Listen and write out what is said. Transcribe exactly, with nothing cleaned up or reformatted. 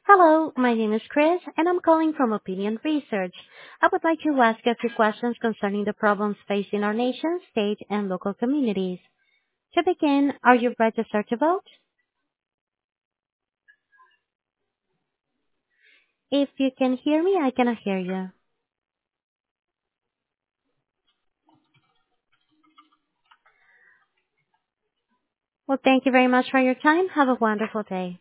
Hello, my name is Chris, and I'm calling from Opinion Research. I would like to ask a few questions concerning the problems facing our nation, state, and local communities. To begin, are you registered to vote? If you can hear me, I cannot hear you. Well, thank you very much for your time. Have a wonderful day.